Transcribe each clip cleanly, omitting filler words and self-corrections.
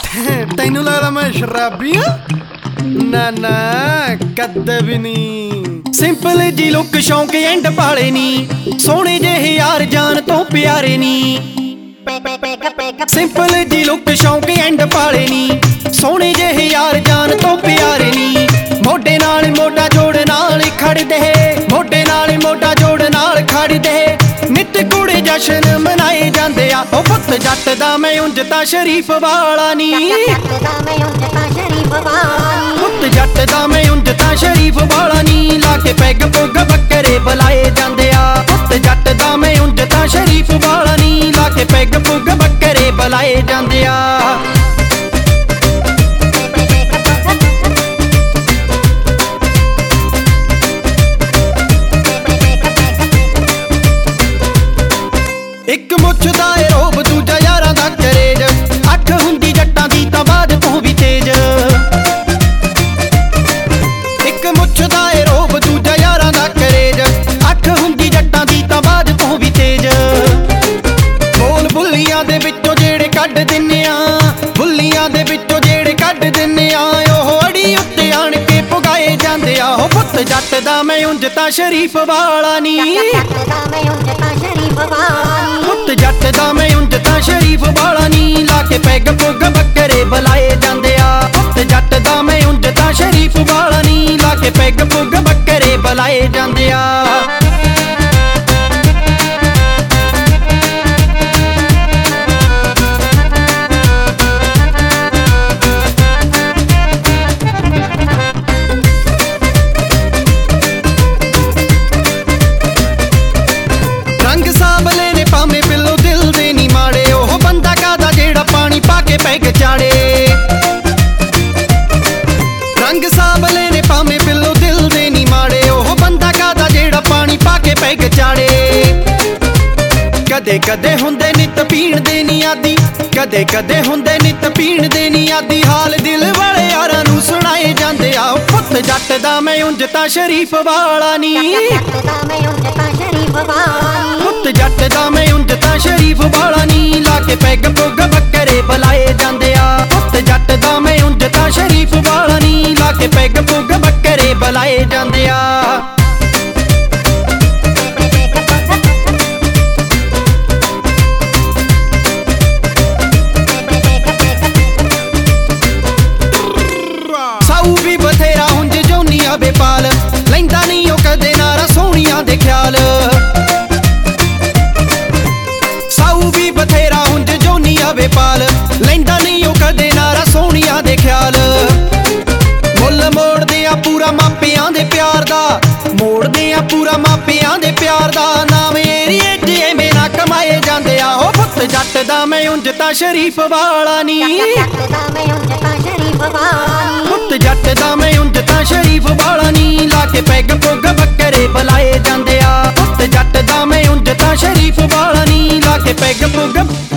ਤੈਨੂੰ ਲੱਗਦਾ ਮੈਂ ਸ਼ਰਾਬੀ ਆ? ਨਾ ਨਾ ਕਦੇ ਵੀ ਨਹੀਂ। ਸਿੰਪਲ ਜੀ ਲੁੱਕ ਸ਼ੌਂਕ ਐਂਡ ਪਾਲੇ ਨੀ, ਸੋਹਣੇ ਜਿਹੇ ਯਾਰ ਜਾਨ ਤੋਂ ਪਿਆਰੇ ਨੀ। ਸਿੰਪਲ ਜੀ ਲੁੱਕ ਸ਼ੌਂਕ ਐਂਡ ਪਾਲੇ ਨੀ, ਸੋਹਣੇ ਜਿਹੇ ਯਾਰ ਜਾਨ ਤੋਂ ਪਿਆਰੇ ਨੀ। ਮੋਢੇ ਨਾਲ ਮੋਢਾ ਜੋੜ ਨਾਲ ਖੜਦੇ, ਮੋਢੇ ਨਾਲ ਮੋਢਾ ਜੋੜ ਨਾਲ ਖੜਦੇ। ਨਿੱਤ ਕੁੜੇ ਜਸ਼ਨ ਮਨਾਏ ਜਾਂਦੇ ਆ। ਉਹ ਪੁੱਤ ਜੱਟ ਦਾ ਮੈਂ ਉਂਝ ਤਾਂ ਸ਼ਰੀਫ ਵਾਲਾ ਨੀ, ਪੁੱਤ ਜੱਟ ਦਾ ਮੈਂ ਉਂਝ ਤਾਂ ਸ਼ਰੀਫ ਵਾਲਾ ਨੀ। ਲਾ ਕੇ ਪੈਗ ਪੁੱਗ ਬੱਕਰੇ ਬੁਲਾਏ ਜਾਂਦੇ ਆ। ਪੁੱਤ ਜੱਟ ਦਾ ਮੈਂ ਉਂਝ ਤਾਂ ਸ਼ਰੀਫ ਵਾਲਾ ਨੀ। ਲਾ ਕੇ ਪੈਗ ਪੁੱਗ ਬੱਕਰੇ ਬੁਲਾਏ ਜਾਂਦੇ ਆ। ਇੱਕ ਮੁੱਛ ਦਾ ਏ ਰੋਬ, ਦੂਜਾ ਯਾਰਾਂ ਦਾ ਕਰੇਜ। ਅੱਖ ਹੁੰਦੀ ਜੱਟਾਂ ਦੀ ਤਾਂ ਬਾਦ ਤੂੰ ਵੀ ਤੇਜ। ਇੱਕ ਮੁੱਛ ਦਾ ਏ ਰੋਬ, ਦੂਜਾ ਯਾਰਾਂ ਦਾ ਕਰੇਜ। ਅੱਖ ਹੁੰਦੀ ਜੱਟਾਂ ਦੀ ਤਾਂ ਬਾਦ ਤੂੰ ਵੀ ਤੇਜ। ਬੋਲ ਬੁੱਲੀਆਂ ਦੇ ਵਿੱਚੋਂ ਜਿਹੜੇ ਕੱਢ ਦਿੰਨੇ ਆ, ਬੁੱਲੀਆਂ ਦੇ ਵਿੱਚੋਂ ਜਿਹੜੇ ਕੱਢ ਦਿੰਨੇ ਆ। ਉਹ ਅੜੀ ਉੱਤੇ ਆਣ ਕੇ ਪੁਗਾਏ ਜਾਂਦੇ ਆ। ਉਹ ਪੁੱਤ ਜੱਟ ਦਾ ਮੈਂ ਉਂਝ ਤਾਂ ਸ਼ਰੀਫ ਵਾਲਾ ਨੀ, ਪੁੱਤ ਜੱਟ ਦਾ ਮੈਂ ਉਂਝ ਤਾਂ ਸ਼ਰੀਫ ਵਾਲਾ ਨੀ। ਲਾ ਕੇ ਪੈਗ ਪੁੱਗ ਬੱਕਰੇ ਬੁਲਾਏ ਜਾਂਦੇ ਆ। ਪੁੱਤ ਜੱਟ ਦਾ ਮੈਂ ਉਂਝ ਤਾਂ ਸ਼ਰੀਫ ਵਾਲਾ ਨੀ। ਲਾ ਕੇ ਪੈਗ ਪੁੱਗ ਬੱਕਰੇ ਬੁਲਾਏ ਜਾਂਦੇ ਆ। ਪੈਗ ਚਾੜੇ ਰੰਗ ਸਾਬਲੇ ਨੇ ਭਾਵੇਂ ਬਿੱਲੋ ਦਿਲ ਦੇ ਨੀ ਮਾੜੇ। ਉਹ ਬੰਦਾ ਕਾਦਾ ਜਿਹੜਾ ਪਾਣੀ ਪਾ ਕੇ ਪੈਗ ਚਾੜੇ। ਕਦੇ ਕਦੇ ਹੁੰਦੇ ਨਿੱਤ ਪੀਣ ਦੇ ਨੀ ਆਦੀ, ਕਦੇ ਕਦੇ ਹੁੰਦੇ ਨਿੱਤ ਪੀਣ ਦੇ ਨੀ ਆਦੀ। ਹਾਲ ਦਿਲ ਵਾਲੇ ਯਾਰਾਂ ਨੂੰ ਸੁਣਾਏ ਜਾਂਦੇ ਆ। ਪੁੱਤ ਜੱਟ ਦਾ ਮੈਂ ਉਂਝ ਤਾਂ ਸ਼ਰੀਫ ਵਾਲਾ ਨੀ, ਪੁੱਤ ਜੱਟ ਦਾ ਮੈਂ ਉਂਝ ਤਾਂ ਸ਼ਰੀਫ ਵਾਲਾ ਨੀ। ਲਾ ਕੇ ਪੈਗ ਪੁੱਗ ਬੱਕਰੇ ਬੁਲਾਏ ਜਾਂਦੇ ਆ। ਪੁੱਤ ਜੱਟ ਦਾ ਮੈਂ ਉਂਝ ਤਾਂ ਸ਼ਰੀਫ ਵਾਲਾ ਨੀ। ਲਾ ਕੇ ਪੈਗ ਪੁੱਗ ਬੱਕਰੇ ਬੁਲਾਏ ਜਾਂਦੇ ਆ। ਸਾਊ ਵੀ ਬਥੇਰਾ ਉਂਝ ਜੋਨੀਆਂ ਬੇਪਾਲ, ਲੈਂਦਾ ਨਹੀਂ ਉਹ ਕਦੇ ਨਾਰਾ ਸੋਹਣੀਆਂ ਦੇ ਖਿਆਲ। ਸਾਊ ਵੀ ਬਥੇਰਾ ਉਂਝ ਜੋਨੀਆਂ ਬੇਪਾਲ, ਲੈਂਦਾ ਨਹੀਂ ਉਹ ਕਦੇ ਨਾਰਾ ਸੋਹਣੀਆਂ ਦੇ ਖਿਆਲ। ਮੁੱਲ ਮੋੜਦੇ ਆ ਪੂਰਾ ਮਾਪਿਆਂ ਦੇ ਪਿਆਰ ਦਾ, ਮੋੜਦੇ ਆ ਪੂਰਾ ਮਾਪਿਆਂ ਦੇ ਪਿਆਰ ਦਾ। ਨਾਮ ਏਰੀਏ 'ਚ ਐਵੇਂ ਨਾ ਕਮਾਏ ਜਾਂਦੇ ਆ। ਉਹ ਪੁੱਤ ਜੱਟ ਦਾ ਮੈਂ ਉਂਝ ਤਾਂ ਸ਼ਰੀਫ ਵਾਲਾ ਨੀ, ਪੁੱਤ ਜੱਟ ਦਾ ਮੈਂ ਉਂਝ ਤਾਂ ਸ਼ਰੀਫ ਵਾਲਾ ਨੀ। ਲਾ ਕੇ ਪੈਗ ਪੁੱਗ ਬੱਕਰੇ ਬੁਲਾਏ ਜਾਂਦੇ ਆ। ਪੁੱਤ ਜੱਟ ਦਾ ਮੈਂ ਉਂਝ ਤਾਂ ਸ਼ਰੀਫ ਵਾਲਾ ਨੀ। ਲਾ ਕੇ ਪੈਗ ਪੁੱਗ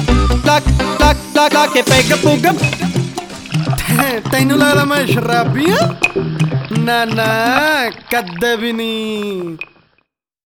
ਲਾ ਕੇ ਪੈਗ ਪੁੱਗ। ਤੈਨੂੰ ਲੱਗਦਾ ਮੈਂ ਸ਼ਰਾਬੀ ਆ? ਨਾ ਨਾ ਕਦੇ ਵੀ ਨਹੀਂ।